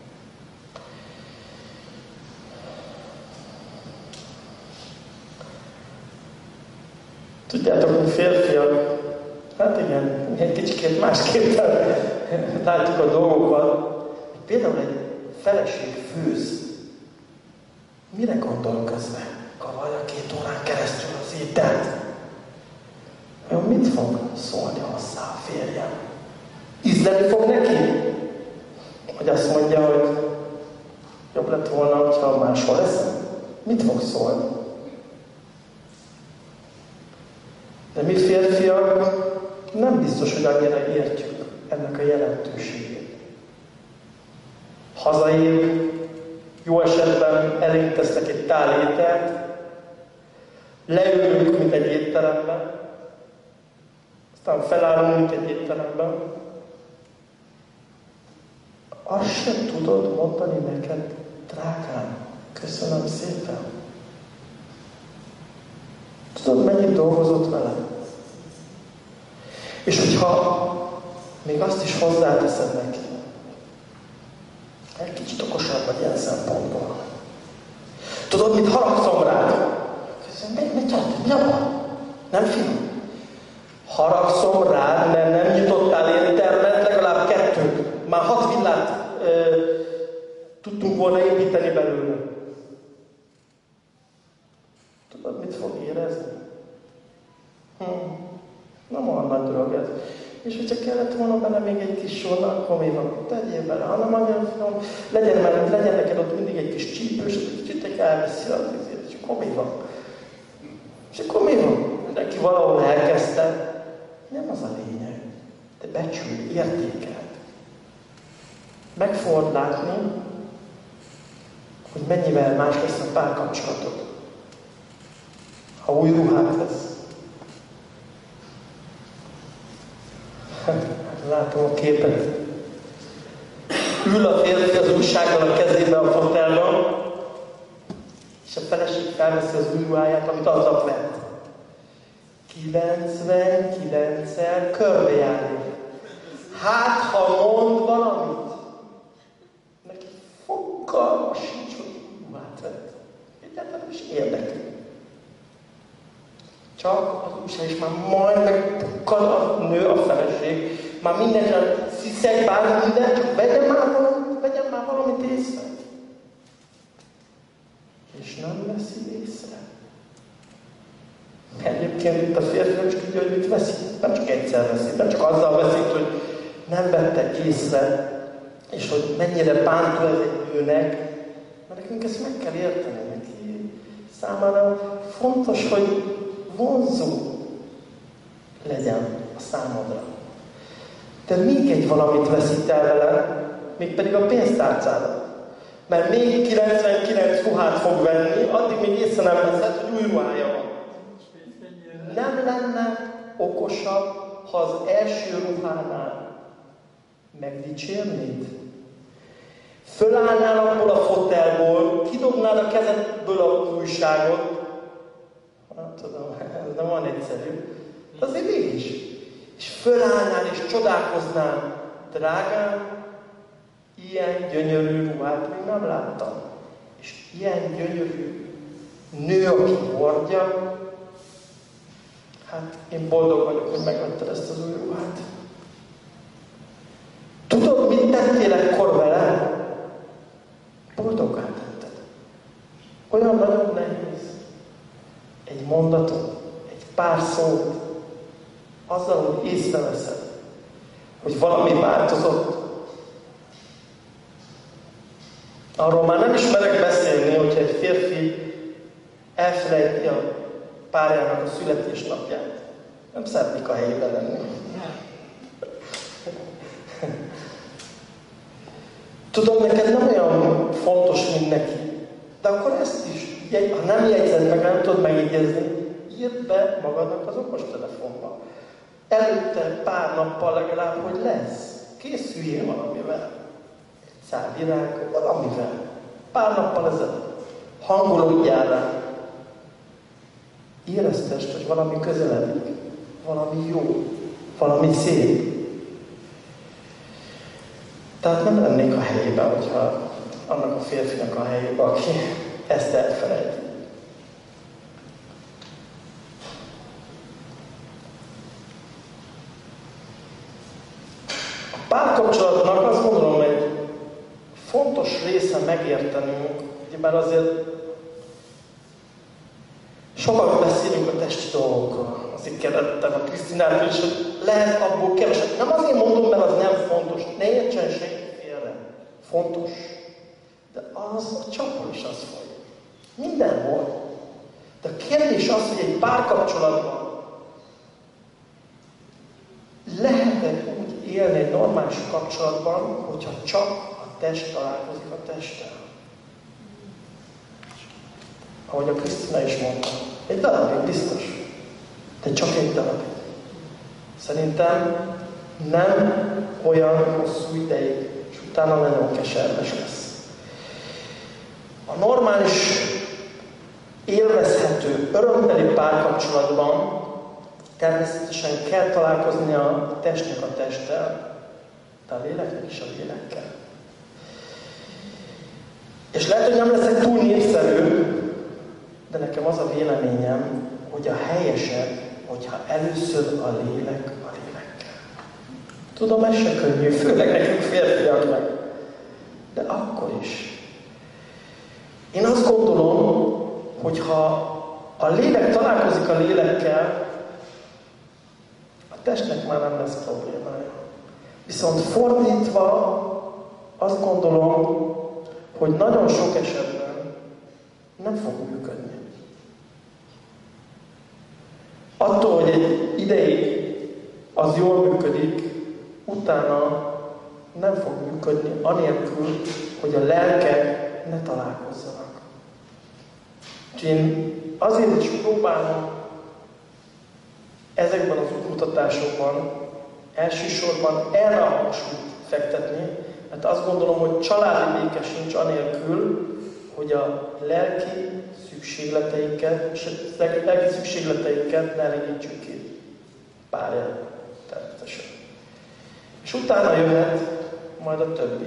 Tudjátok, hogy férfiak, hát igen, egy kicsit másképp látjuk a dolgokat. Például egy feleség főz. Mire gondol közben? Kavarja két órán keresztül az ételt. Ő mit fog szólni hozzá a férjem? Ízleni fog neki? Vagy azt mondja, hogy jobb lett volna, ha máshol eszem? Mit fog szólni? De mi férfiak nem biztos, hogy annyira értjük ennek a jelentőségét. Hazaér, jó esetben elénk tesznek egy tál ételt, leülünk, mint egy étteremben, aztán felállunk, mint egy étteremben. Azt sem tudod mondani neked, drágám, köszönöm szépen. Tudod, mennyit dolgozott vele? És hogyha még azt is hozzáteszed neki, egy kicsit okosabb vagy ilyen szempontból. Tudod, mit haragszom rád? Köszönöm, mit csináltad? Mi a baj? Nem finom? Haragszom rád, mert nem nyitottál éttermet, legalább kettőt. Már hat villát ö, tudtunk volna építeni belőle. Tudod, mit fog érezni? Hm. Nem olyan nagy dolog ez. És hogyha kellett volna bele még egy kis sorna, akkor mi van? Tegyél bele, hanem annyira finom, legyen, mert legyen neked ott mindig egy kis csípős, egy kicsit elveszi az izét, és akkor mi van? És akkor mi van? Neki valahol elkezdte. Nem az a lényeg. De becsülj, értékeld. Meg fogod látni, hogy mennyivel más lesz a párkapcsolatod. Ha új ruhát vesz. Látom a képet. Ül a férfi az újsággal a kezében a fotelban, és a feleség felveszi az új ruháját, amit aznap vett. kilencvenkilencszer körbejárni. Hát, ha mond valamit, neki fogalma sincs, hogy ruhát vett. Egyáltalán is érdekli. Csak az újság is már majd megpukkal a nő, a feleség. Már mindenre sziszeg, bármi minden, csak vegyen már valamit, vegyen már valamit észre. És nem veszi észre. Egyébként itt a férfi nem csak tudja, hogy mit veszi, nem csak egyszer veszi, nem csak azzal veszik, hogy nem vette észre, és hogy mennyire bántó ez egy nőnek, mert nekünk ezt meg kell érteni. Neki számára fontos, hogy vonzó legyen a számodra. De még egy valamit veszít el vele, mégpedig a pénztárcádat. Mert még kilencvenkilenc ruhát fog venni, addig még észre nem veszed, hogy új ruhája van. Nem lenne okosabb, ha az első ruhánál megdicsérnéd? Fölállnál abból a fotelból, kidobnád a kezedből a újságot. Nem tudom, ez nem olyan egyszerű. De azért mégis. És fölállnál és csodálkoznál. Drágám, ilyen gyönyörű ruhát még nem láttam. És ilyen gyönyörű nő, aki hordja, hát én boldog vagyok, hogy megvetted ezt az új ruhát. Tudod, mit tettél ekkor vele? Boldoggá tetted. Olyan nagyon nehéz. Egy mondatot, egy pár szót, azzal, hogy észreveszed, hogy valami változott. Arról már nem is merek beszélni, hogyha egy férfi elfelejti a párjának a születésnapját. Nem szeretnék a helyében lenni. Tudom, neked nem olyan fontos, mint neki. De akkor ezt is, ha nem jegyzed meg, nem tudod megjegyezni, írd be magadnak az okostelefonba. Előtte pár nappal legalább, hogy lesz. Készüljél valamivel. Egy szál virág, valamivel. Pár nappal ezelőtt. Hangolódjál rá. Éreztest, hogy valami közeledik. Valami jó. Valami szép. Tehát nem lennék a helyében, hogyha annak a férfinak a helyében, aki ezt elfelejti. A párkapcsolatnak azt gondolom, egy fontos része megértenünk, hogy már azért sokat beszélünk a testi dolgokról. Azért kérdettem a Krisztinától is, hogy lehet abból keveset. Nem azért mondom, mert az nem fontos. Ne értsen senki félre. Fontos. De az a csapon is az folyik. Mindenhol. De a kérdés az, hogy egy párkapcsolatban lehet-e úgy élni egy normális kapcsolatban, hogyha csak a test találkozik a testtel. Ahogy a Krisztina is mondta. Egy darabig biztos. De csak egy darabig. Szerintem nem olyan hosszú ideig, és utána nagyon keserves lesz. A normális, élvezhető, örömteli párkapcsolatban természetesen kell találkozni a testnek a testtel, de a léleknek is a lélekkel. És lehet, hogy nem leszek túl népszerű, de nekem az a véleményem, hogy a helyesebb, hogyha először a lélek a lélekkel. Tudom, ez se könnyű, főleg nekünk férfiaknak. De akkor is. Én azt gondolom, hogy ha a lélek találkozik a lélekkel, a testnek már nem lesz problémája. Viszont fordítva azt gondolom, hogy nagyon sok esetben nem fog működni. Attól, hogy egy ideig az jól működik, utána nem fog működni, anélkül, hogy a lelkek ne találkozzanak. Úgyhogy én azért is próbálom ezekben az útmutatásokban elsősorban erre a hangsúlyt fektetni, mert azt gondolom, hogy családi béke sincs anélkül, hogy a lelki szükségleteiket, és a lelki szükségleteiket ne elégítsük ki párján, természetesen. És utána jöhet majd a többi.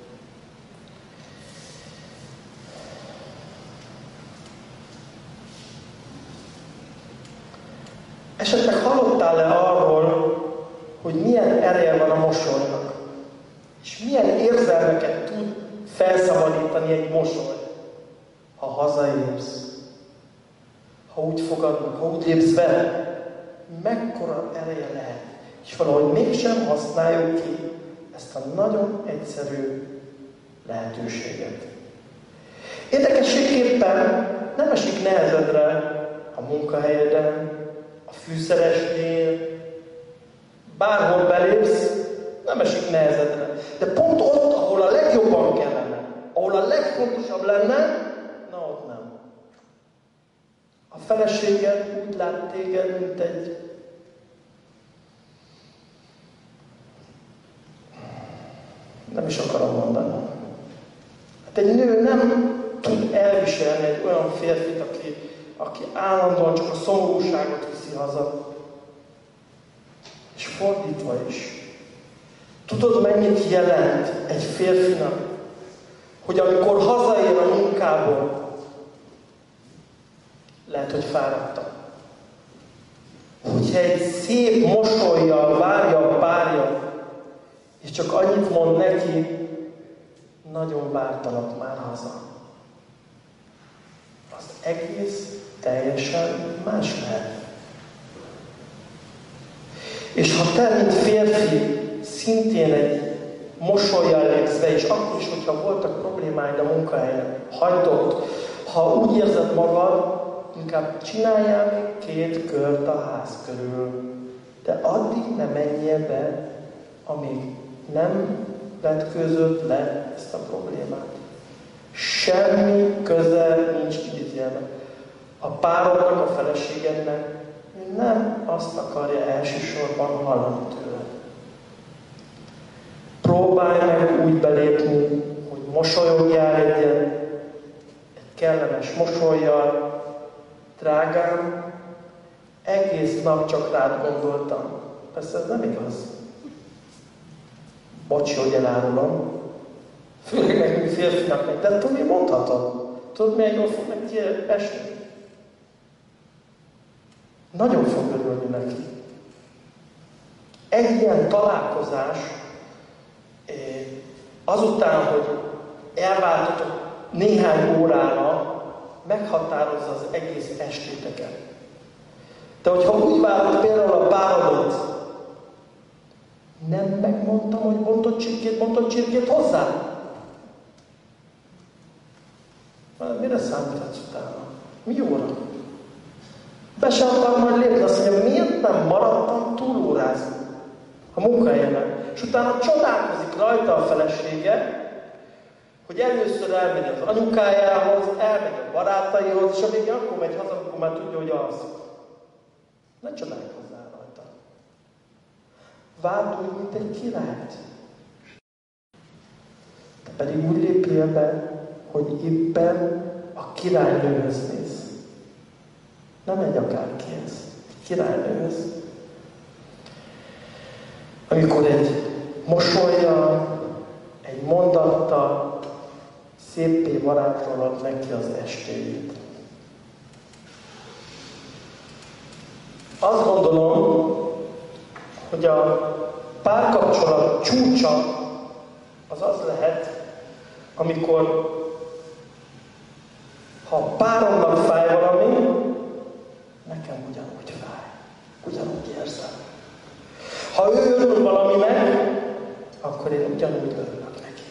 Esetleg hallottál-e arról, hogy milyen ereje van a mosolynak? És milyen érzelmeket tud felszabadítani egy mosoly, ha hazaérsz, ha úgy fogadnak, ha úgy lépsz vele? Mekkora ereje lehet? És valahogy mégsem használjuk ki ezt a nagyon egyszerű lehetőséget. Érdekességképpen nem esik nehezedre a munkahelyeden, a fűszeresnél, bárhol belépsz, nem esik nehezedre. De pont ott, ahol a legjobban kellene, ahol a legfontosabb lenne, na ott nem. A feleséged úgy lát téged, mint egy nem is akarom mondani. Hát egy nő nem tud elviselni egy olyan férfit, aki, aki állandóan csak a szomorúságot viszi haza. És fordítva is. Tudod, mennyit jelent egy férfinak, hogy amikor hazaér a munkából, lehet, hogy fáradtak. Hogyha egy szép mosollyal várja a párja, és csak annyit mond neki, nagyon vártalak már haza. Az egész teljesen más lehet. És ha te, mint férfi, szintén egy mosollyal lépsz be, és akkor is, hogyha voltak problémáid a munkahelyen, hagyd ott, ha úgy érzed magad, inkább csináljál még két kört a ház körül. De addig ne menjél be, amíg nem vetkőzött le ezt a problémát. Semmi köze nincs idézőjelben. A párodnak, a feleségednek nem azt akarja elsősorban hallani tőled. Próbálj meg úgy belépni, hogy mosolyogjál egyet, egy kellemes mosollyal. Drágám, egész nap csak rád gondoltam. Persze ez nem igaz. Bocsi, hogy elárulom. Főleg nekünk férfinak, de tudod, mi mondhatod? Tudod, milyen jól fog neki esni? Nagyon fog örülni neki. Egy ilyen találkozás, azután, hogy elváltatok néhány órára, meghatározza az egész estéteket. De hogyha úgy várod például a párodat, nem megmondtam, hogy bontott csirkét, bontott csirkét hozzá? Mire számíthatsz utána? Mi jóra? Be sem akar majd lépni, azt mondja, miért nem maradtam túlórázni a munkahelyemen? És utána csodálkozik rajta a felesége, hogy először elmegy az anyukájához, elmegy a barátaihoz, és a végén akkor megy haza, akkor már tudja, hogy alszik. Ne csodálkozzál rajta. Várd úgy, mint egy királyt. Te pedig úgy lépjél be, hogy éppen a királynőhöz mész. Nem egy akárkihez, egy királynőhöz. Amikor egy mosollyal, egy mondattal széppé varázsolod neki az estéjét. Azt gondolom, hogy a párkapcsolat csúcsa az az lehet, amikor ha a páromnak fáj valami, nekem ugyanúgy fáj. Ugyanúgy érzem. Ha ő örül valaminek, akkor én ugyanúgy örülök neki.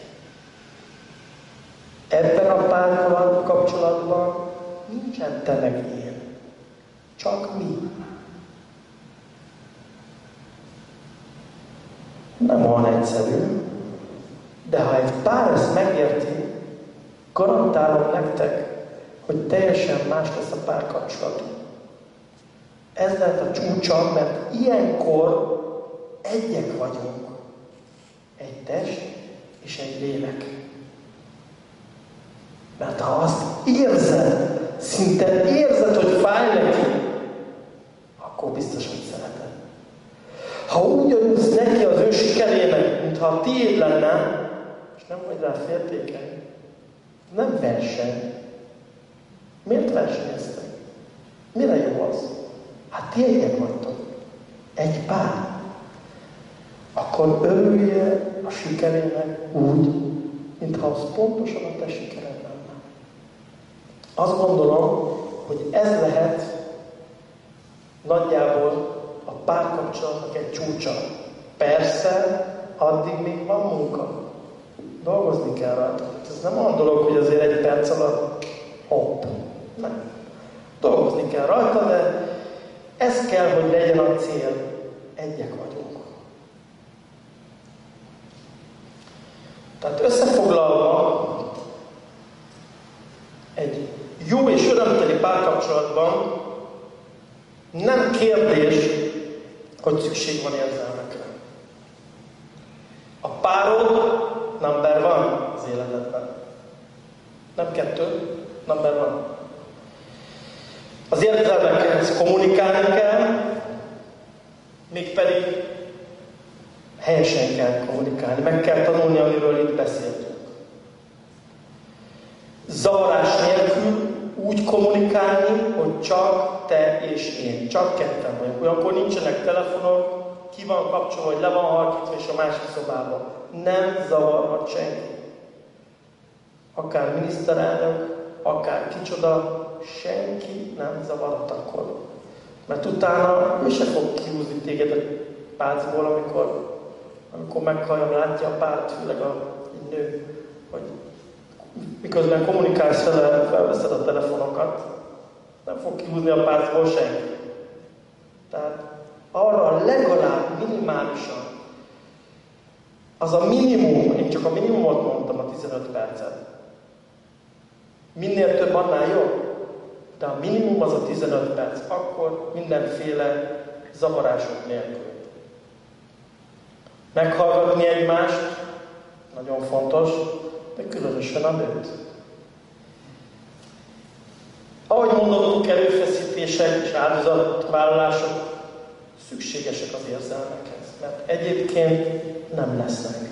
Ebben a párkapcsolatban nincsen te meg én. Csak mi. Nem olyan egyszerű, de ha egy pár ezt megérti, garantálom nektek, hogy teljesen más lesz a párkapcsolat. Ez lehet a csúcsa, mert ilyenkor egyek vagyunk. Egy test és egy lélek. Mert ha azt érzed, szinte érzed, hogy fáj neki, akkor biztos, hogy szereted. Ha úgy örülsz neki az ő sikerének, mintha a tiéd lenne, és nem vagy rá féltékeny, nem verseny. Miért versenyeztek? Mire jó az? Hát ti egyek vagytok. Egy pár. Akkor örüljél a sikerének úgy, mintha az pontosan a te sikered lenne. Azt gondolom, hogy ez lehet nagyjából a párkapcsolatnak egy csúcsa. Persze, addig még van munka. Dolgozni kell rajta. Ez nem olyan dolog, hogy azért egy perc alatt hopp. Nem. Dolgozni kell rajta, de ez kell, hogy legyen a cél. Egyek vagyunk. Tehát összefoglalva, egy jó és örömteli párkapcsolatban nem kérdés, hogy szükség van érzelmekre. A párod number van az életedben. Nem kettő, number van. Az érzelmekhez kommunikálni kell, mégpedig helyesen kell kommunikálni. Meg kell tanulni, amiről itt beszéltünk. Zavarás nélkül, úgy kommunikálni, hogy csak te és én, csak ketten vagyunk. Olyankor nincsenek telefonok, ki van kapcsolva, vagy le van halkítva, és a másik szobában. Nem zavarhat senki. Akár miniszterelnök, akár kicsoda, senki nem zavarhat akkor. Mert utána ő se fog kihúzni téged a pálcból, amikor, amikor meghallja, látja a párat, főleg a nő, hogy miközben kommunikálsz vele, felveszed a telefonokat, nem fog kihúzni a pálcból senki. Tehát arra legalább minimálisan, az a minimum, én csak a minimumot mondtam, a tizenöt percet. Minél több, annál jobb. De a minimum az a tizenöt perc, akkor mindenféle zavarások nélkül. Meghallgatni egymást, nagyon fontos, de különösen a nőt. Ahogy mondottuk, erőfeszítések és áldozatvállalások szükségesek az érzelmekhez, mert egyébként nem lesznek.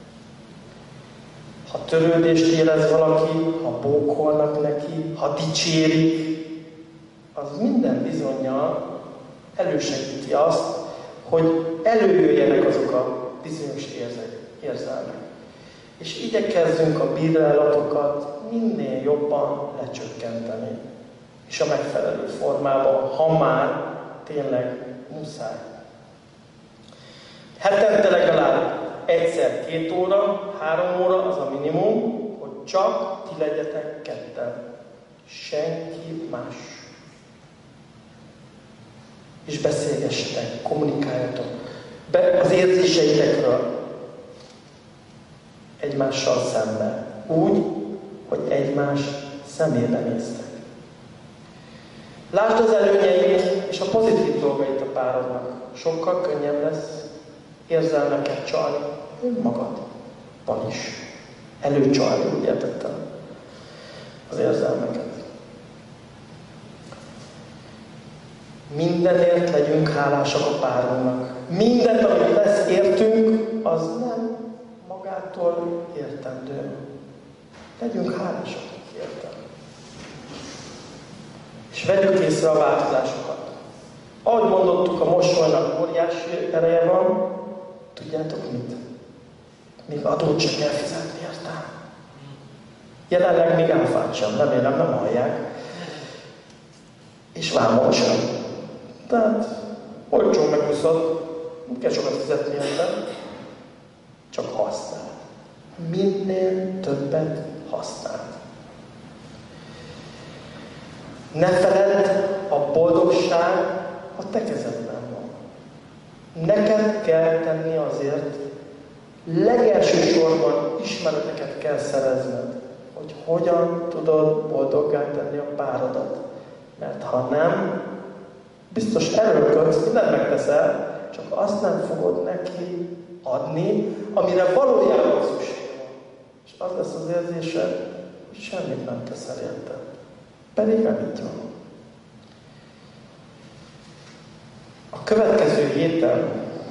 Ha törődést érez valaki, ha bókolnak neki, ha dicsérik, az minden bizonnyal elősegíti azt, hogy előjöjjenek azok a bizonyos érzelmek. És igyekezzünk a bírálatokat minél jobban lecsökkenteni. És a megfelelő formában, ha már tényleg muszáj. Hetente legalább egyszer két óra, három óra az a minimum, hogy csak ti legyetek ketten. Senki más. És beszélgessetek, kommunikáljatok. Be az érzéseitekről egymással szemben. Úgy, hogy egymás szemébe néztek. Lásd az előnyeit és a pozitív dolgait a párodnak. Sokkal könnyebb lesz érzelmeket csalni önmagadban is. Előcsalni, úgy értettem, az érzelmeket. Mindenért legyünk hálásak a párunknak. Mindent, amit lesz értünk, az nem magától értendő. Legyünk hálásak értem. És vegyük észre a változásokat. Ahogy mondottuk, a mosolynak óriási ereje van, tudjátok mit? Még adót sem kell fizetni érte. Jelenleg még áfát sem, remélem nem hallják. És vámot sem. Tehát olcsó megúszod, nem kell sokat fizetni érte, csak használ. Minél többet használ. Ne feledd, a boldogság a te kezedben van. Neked kell tenni azért, legelső sorban ismereteket kell szerezned, hogy hogyan tudod boldoggá tenni a párodat. Mert ha nem, biztos erőlködsz, mindent megteszel, csak azt nem fogod neki adni, amire valójában szükség van. És az lesz az érzésed, hogy semmit nem teszel érte. Pedig nem így van. A következő héten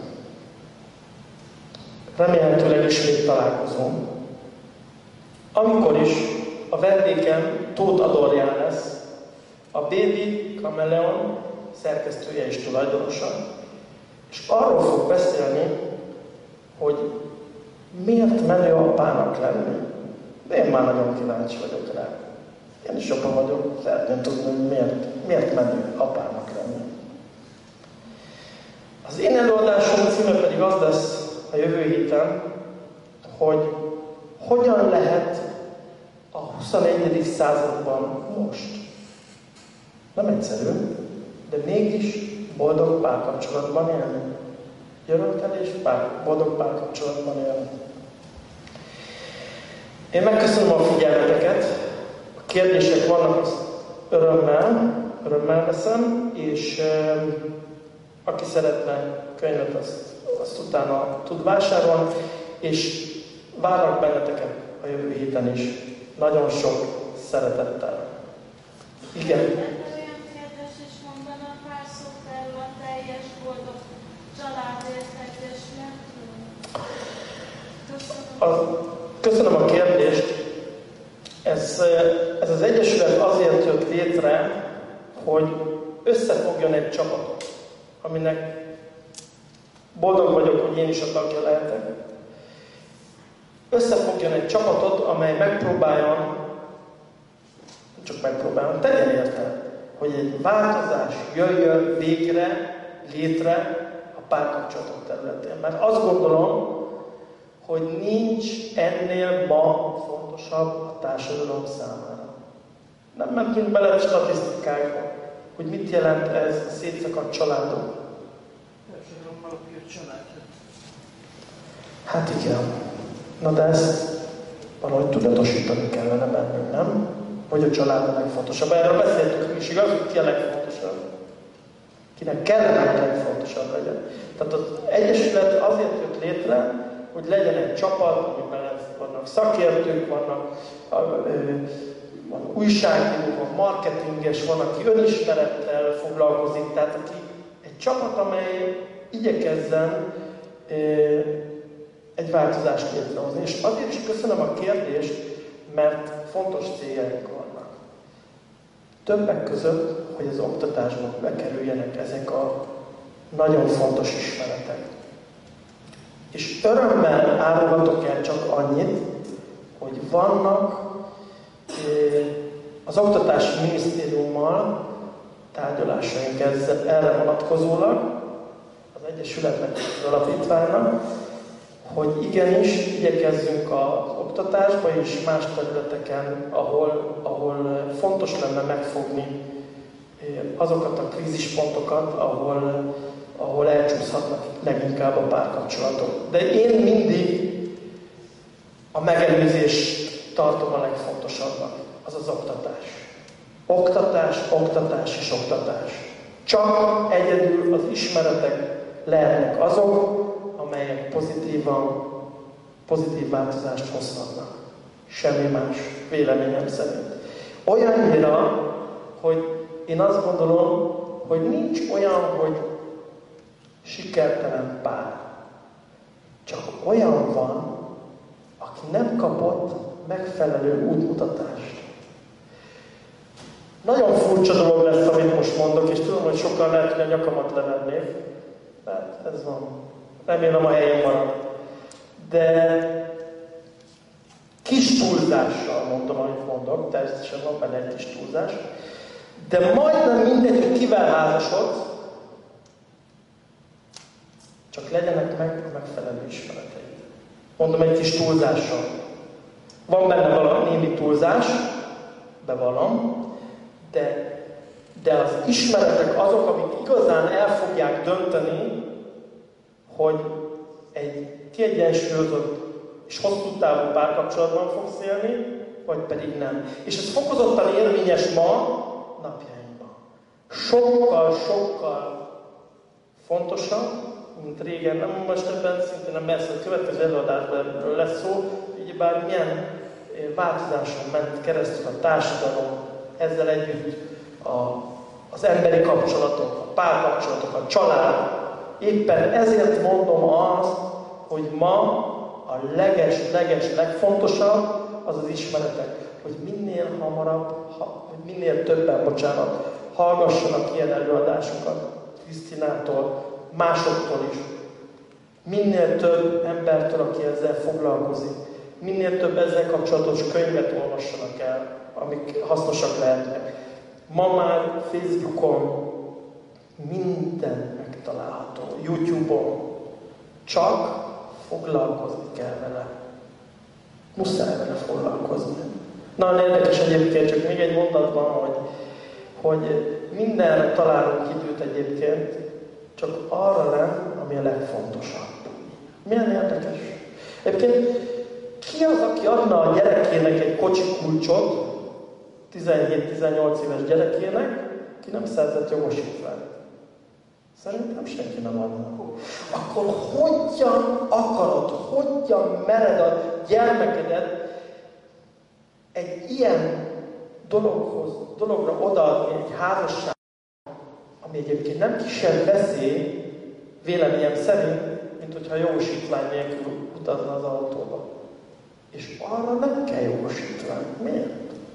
remélhetőleg ismét találkozom, amikor is a vendégem Tóth Adorján lesz, a Baby Kameleon szerkesztője és tulajdonosa, és arról fog beszélni, hogy miért menő apának lenni. De én már nagyon kíváncsi vagyok rá. Én is apa vagyok, szeretném tudni, hogy miért, miért menő apának lenni. Az én előadásom címe pedig az lesz a jövő héten, hogy hogyan lehet a huszonegyedik században most. Nem egyszerű, de mégis boldog párkapcsolatban élni. Örömtelés, pár, boldog párkapcsolatban élni. Én megköszönöm a figyelmeteket. A kérdések vannak, azt örömmel, örömmel veszem, és e, aki szeretne könyvet, azt, azt utána tud vásárolni, és várnak benneteket a jövő héten is. Nagyon sok szeretettel. Igen. Olyan kérdés is mondanak pár szót erről a teljes boldog családértekesnek. Köszönöm. Köszönöm a kérdést. Ez, ez az egyesület azért jött létre, hogy összefogjon egy csapatot, aminek boldog vagyok, hogy én is a tagja lehetek. Összefogjon egy csapatot, amely megpróbáljon, csak megpróbáljon, tegyen érte, hogy egy változás jöjjön végre, létre a párkapcsolatok területén. Mert azt gondolom, hogy nincs ennél ma fontosabb a társadalom számára. Nem mentünk bele a statisztikákba, hogy mit jelent ez a szétszakadt családok. Hát igen. Na de ezt valahogy tudatosítani kellene bennünk, nem? Hogy a család a legfontosabb. Erről beszéltünk is, igaz, hogy ki a legfontosabb. Kinek kellene a legfontosabb legyen. Tehát az egyesület azért jött létre, hogy legyen egy csapat, amiben vannak szakértők, vannak van újságíró, van marketinges, van, aki önismerettel foglalkozik, tehát aki egy csapat, amely igyekezzen egy változást létrehozni. És azért is köszönöm a kérdést, mert fontos céljaink vannak. Többek között, hogy az oktatásba bekerüljenek ezek a nagyon fontos ismeretek. És örömmel árulhatok el csak annyit, hogy vannak az Oktatási Minisztériummal tárgyalásaink ezzel, erre vonatkozólag, az Egyesületnek, az Alapítványnak, hogy igenis igyekezzünk az oktatásba és más területeken, ahol, ahol fontos lenne megfogni azokat a krízispontokat, ahol, ahol elcsúszhatnak leginkább a párkapcsolatok. De én mindig a megelőzést tartom a legfontosabbnak, az az oktatás. Oktatás, oktatás és oktatás. Csak egyedül az ismeretek lehetnek azok, amelyek pozitívan, pozitív változást hozhatnak. Semmi más véleményem szerint. Olyannyira, hogy én azt gondolom, hogy nincs olyan, hogy sikertelen pár. Csak olyan van, aki nem kapott megfelelő útmutatást. Nagyon furcsa dolog lesz, amit most mondok, és tudom, hogy sokan lehet, hogy a nyakamat levennék. Tehát ez van. Remélem a helyén marad. De kis túlzással mondom, amit mondok, természetesen van benne egy kis túlzás, de majdnem mindegy, hogy kivel házasodsz, csak legyenek meg a megfelelő ismereteid. Mondom egy kis túlzással. Van benne valami némi túlzás, bevallom, de, de az ismeretek azok, amik igazán el fogják dönteni, hogy egy kiegyensúlyozott és hosszú távú párkapcsolatban fogsz élni, vagy pedig nem. És ez fokozottan érvényes ma, napjainkban. Sokkal, sokkal fontosabb, mint régen. Nem most ebben szintén nem persze, a következő előadásban erről lesz szó, így bár milyen változáson ment keresztül a társadalom, ezzel együtt a, az emberi kapcsolatok, a párkapcsolatok, a család. Éppen ezért mondom azt, hogy ma a leges-leges legfontosabb az az ismeretek, hogy minél hamarabb, ha, hogy minél többen, bocsánat, hallgassanak ilyen előadásokat Krisztinától, másoktól is. Minél több embertől, aki ezzel foglalkozik, minél több ezzel kapcsolatos könyvet olvassanak el, amik hasznosak lehetnek. Ma már Facebookon minden megtalálható, YouTube-on. Csak foglalkozni kell vele. Muszáj vele foglalkozni. Nagyon érdekes egyébként, csak még egy mondatban, hogy, hogy mindenre találunk időt egyébként, csak arra nem, ami a legfontosabb. Milyen érdekes. Egyébként ki az, aki adna a gyerekének egy kocsi kulcsot, tizenhét-tizennyolc éves gyerekének, ki nem szerzett jogosítványt? Szerintem senki nem adna. Akkor hogyan akarod, hogyan mered a gyermekedet egy ilyen dologhoz, dologra odaadni, egy házasság, ami egyébként nem kisebb veszély, véleményem szerint, mint hogyha jogosítvány nélkül utazna az autóba. És arra nem kell jogosítvány. Miért?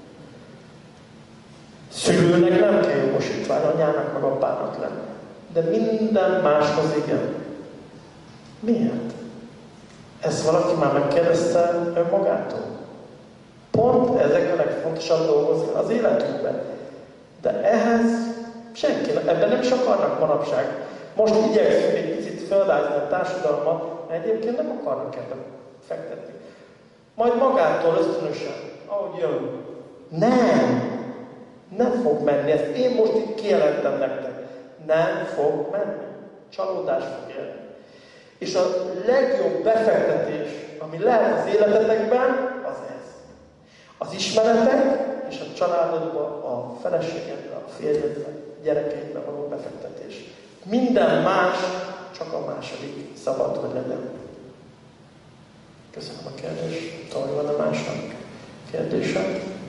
Szülőnek nem kell jogosítvány, anyának meg apának lenni. De minden máshoz igen. Miért? Ezt valaki már megkérdezte önmagától? Pont ezek a legfontosabb dolgok az életünkben. De ehhez senki, ebben nem is akarnak manapság. Most igyekszünk egy picit feldázni a társadalmat, mert egyébként nem akarnak ebben fektetni. Majd magától ösztönösen, ahogy jön. Nem! Nem fog menni. Ezt én most itt kijelentem nektek. Nem fog menni. Csalódás fog élni. És a legjobb befektetés, ami lehet az életetekben, az ez. Az ismeretek és a családodba, a feleségedbe, a férjedbe, a gyerekeidbe való befektetés. Minden más, csak a második szabad, hogy legyen. Köszönöm a kérdést. Tudom, hogy van a másnak kérdése.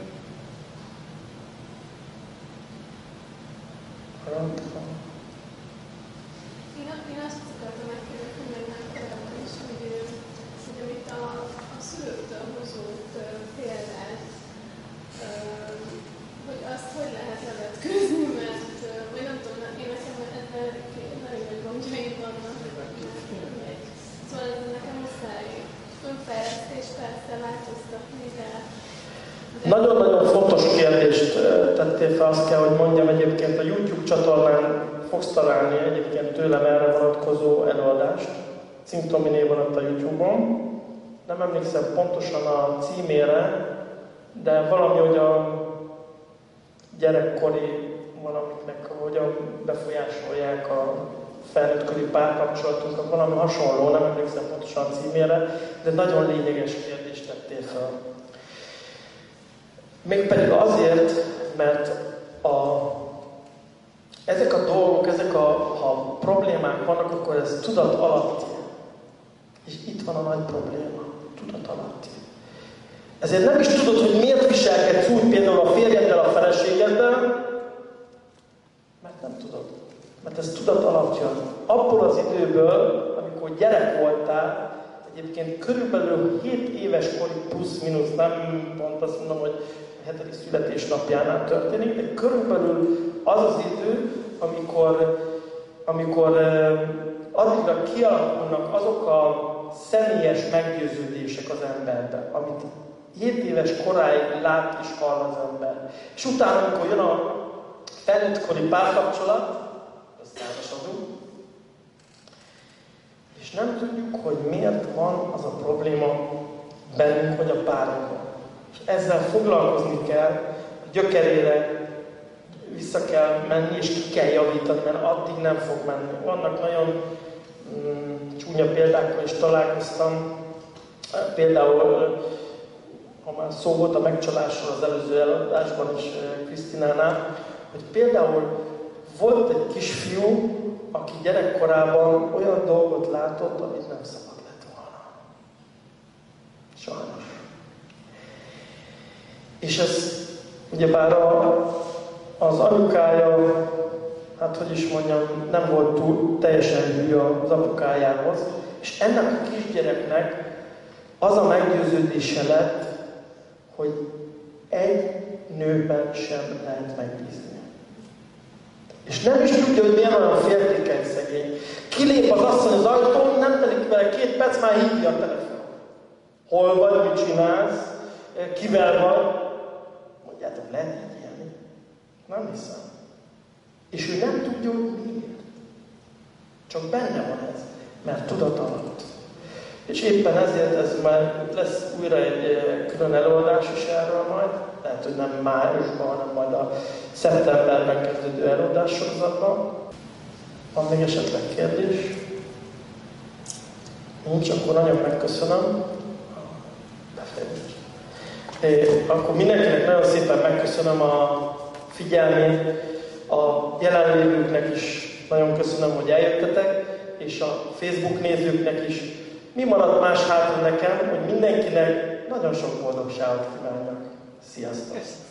Én, én azt akartam megkérdezni, meg már korábban is, hogy, hogy amit a, a szülőktől hozott példát, hogy azt hogy lehet levetközni, mert vagy nem tudom, én nekem ezzel nagyon nagy gondjaim vannak. Szóval ez nekem muszáj önfejlesztés persze változtatni, de nagyon-nagyon fontos kérdést tettél fel, azt kell, hogy mondjam, egyébként a YouTube csatornán fogsz találni egyébként tőlem erre vonatkozó előadást. Címtomi néven ott a YouTube-on. Nem emlékszem pontosan a címére, de valami, hogy a gyerekkori valamiknek hogyan befolyásolják a felnőttkori párkapcsolatunkat, valami hasonló, nem emlékszem pontosan a címére, de nagyon lényeges kérdést tettél fel. Mégpedig azért, mert a, ezek a dolgok, ezek a, ha problémák vannak, akkor ez tudat alatti. És itt van a nagy probléma, tudat alatti. Ezért nem is tudod, hogy miért viselkedsz úgy például a férjeddel, a feleségeddel, mert nem tudod. Mert ez tudat alatt jön. Abból az időből, amikor gyerek voltál, egyébként körülbelül hét éves kori plusz-minusz, nem pont azt mondom, hogy a hetedik születésnapjánál történik, de körülbelül az az idő, amikor, amikor addigra kialakulnak azok a személyes meggyőződések az emberben, amit hét éves koráig lát és hall az ember. És utána, amikor jön a felnőttkori párkapcsolat, összeházasodunk, és nem tudjuk, hogy miért van az a probléma bennünk, vagy a párunkon. És ezzel foglalkozni kell, a gyökerére vissza kell menni, és ki kell javítani, mert addig nem fog menni. Vannak nagyon mm, csúnya példákkal is találkoztam. Például, ha már szó volt a megcsalásról az előző előadásban is Krisztinánál, hogy például volt egy kisfiú, aki gyerekkorában olyan dolgot látott, amit nem szabad lett volna. Sajnos. És ez ugyebár a, az anyukája, hát hogy is mondjam, nem volt túl teljesen hű az apukájához, és ennek a kisgyereknek az a meggyőződése lett, hogy egy nőben sem lehet megbízni. És nem is tudja, hogy milyen olyan féltékeny szegény. Kilép az asszony az ajtón, nem telik vele két perc, már hívja a telefon. Hol vagy, mit csinálsz, kivel vagy? Mondjátok, lehet így élni? Nem hiszem. És ő nem tudja, hogy miért. Csak benne van ez, mert tudat alatt. És éppen ezért ez már lesz újra egy külön előadás is erről majd. Lehet, hogy nem májusban, hanem majd a szeptemberben kezdődő előadás sorozatban. Van még esetleg kérdés? Nincs, akkor nagyon megköszönöm. Befejezés. É, akkor mindenkinek nagyon szépen megköszönöm a figyelmét. A jelenlévőknek is nagyon köszönöm, hogy eljöttetek, és a Facebook nézőknek is. Mi maradt más hátra nekem, hogy mindenkinek nagyon sok boldogságot kívánjak. Sziasztok!